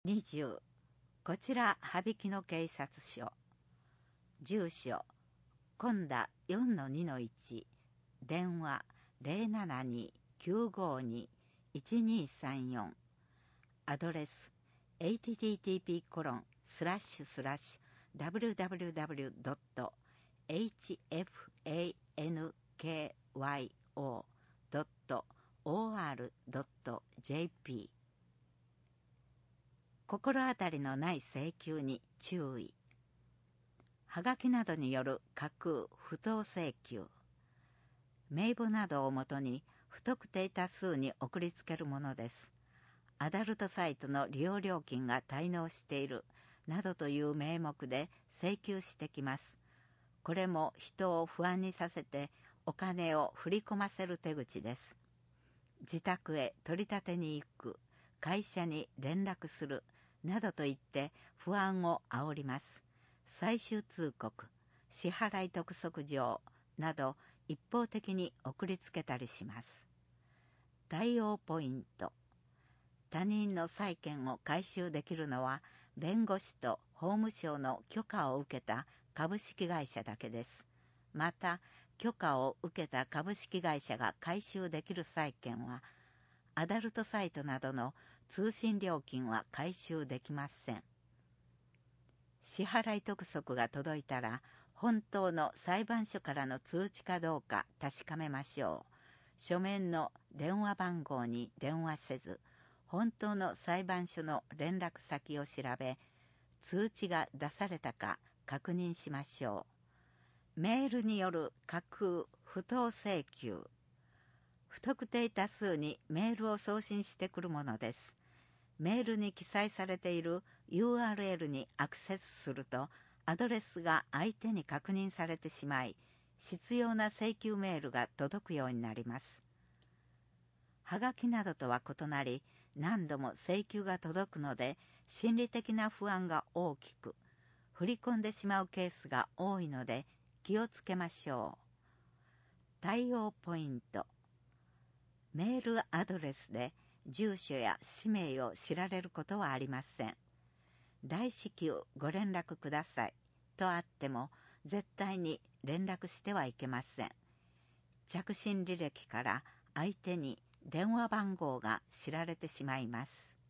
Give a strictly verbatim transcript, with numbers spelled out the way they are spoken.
にじゅうこちら羽曳野警察署。住所今田 よんのにのいち 電話 ゼロななに きゅうごに いちにさんよん アドレス エイチティーティーピーコロンスラッシュスラッシュダブリューダブリューダブリュードットエイチエフエーエヌケーワイオードットオーアールドットジェーピー。心当たりのない請求に注意。はがきなどによる架空不当請求。名簿などをもとに不特定多数に送りつけるものです。アダルトサイトの利用料金が滞納しているなどという名目で請求してきます。これも人を不安にさせてお金を振り込ませる手口です。自宅へ取り立てに行く、会社に連絡するなどと言って不安を煽ります。最終通告、支払い督促状など一方的に送りつけたりします。対応ポイント。他人の債権を回収できるのは弁護士と法務省の許可を受けた株式会社だけです。また、許可を受けた株式会社が回収できる債権はアダルトサイトなどの通信料金は回収できません。支払い督促が届いたら、本当の裁判所からの通知かどうか確かめましょう。書面の電話番号に電話せず、本当の裁判所の連絡先を調べ、通知が出されたか確認しましょう。メールによる架空不当請求。不特定多数にメールを送信してくるものです。メールに記載されている ユーアールエル にアクセスすると、アドレスが相手に確認されてしまい、必要な請求メールが届くようになります。はがきなどとは異なり、何度も請求が届くので、心理的な不安が大きく、振り込んでしまうケースが多いので、気をつけましょう。対応ポイント。メールアドレスで住所や氏名を知られることはありません。大至急ご連絡くださいとあっても絶対に連絡してはいけません。着信履歴から相手に電話番号が知られてしまいます。